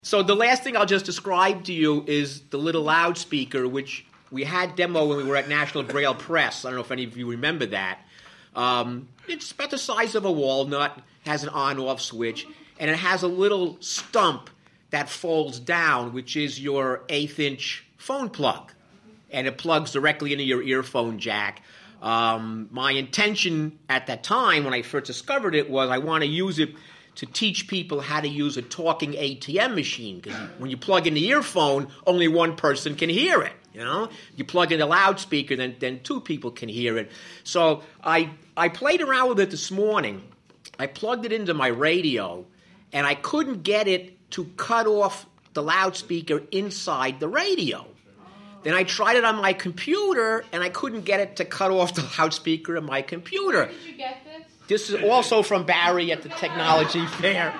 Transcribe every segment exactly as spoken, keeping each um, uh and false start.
So the last thing I'll just describe to you is the little loudspeaker, which we had demo when we were at National Braille Press. I don't know if any of you remember that. Um, it's about the size of a walnut, has an on-off switch, and it has a little stump that folds down, which is your eighth-inch phone plug. And it plugs directly into your earphone jack. Um, my intention at that time, when I first discovered it, was I want to use it to teach people how to use a talking A T M machine. Because when you plug in the earphone, only one person can hear it. You know, you plug in the loudspeaker, then then two people can hear it. So I I played around with it this morning. I plugged it into my radio, and I couldn't get it to cut off the loudspeaker inside the radio. Then I tried it on my computer, and I couldn't get it to cut off the loudspeaker in my computer. Where did you get this? This is also from Barry at the Technology Fair.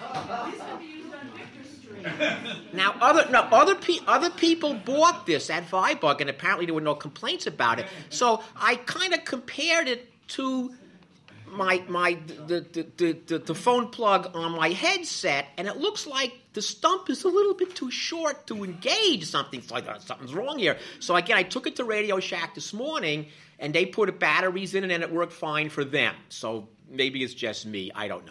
Now, other no, other pe- other people bought this at Vibug, and apparently there were no complaints about it. So I kind of compared it to my my the the, the the the phone plug on my headset, and it looks like the stump is a little bit too short to engage something. It's like, oh, something's wrong here. So again, I took it to Radio Shack this morning, and they put batteries in it, and it worked fine for them. So maybe it's just me. I don't know.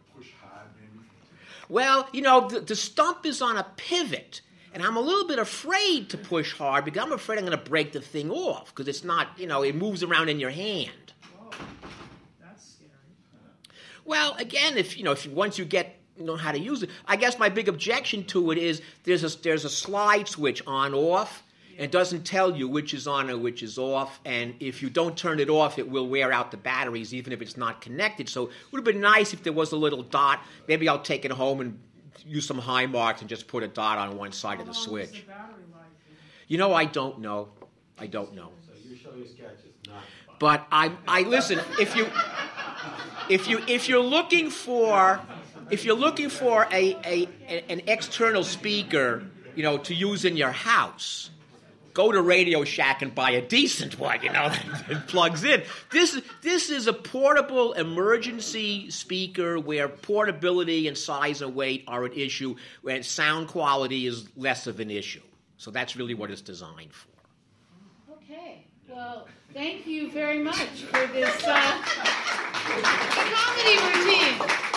Well, you know, the, the stump is on a pivot, and I'm a little bit afraid to push hard because I'm afraid I'm going to break the thing off because it's not, you know, it moves around in your hand. Oh, that's scary. Well, again, if you know, if you, once you get you know how to use it, I guess my big objection to it is there's a there's a slide switch on off. And it doesn't tell you which is on or which is off. And if you don't turn it off, it will wear out the batteries, even if it's not connected. So it would have been nice if there was a little dot. Maybe I'll take it home and use some high marks and just put a dot on one side of the switch. How long is the battery life? You know, I don't know. I don't know. So you show your sketches, not. But I, I listen. If you, if you, if you're looking for, if you're looking for a, a an external speaker, you know, to use in your house, go to Radio Shack and buy a decent one, you know, that plugs in. This, this is a portable emergency speaker where portability and size and weight are an issue, where sound quality is less of an issue. So that's really what it's designed for. Okay. Well, thank you very much for this uh, comedy routine.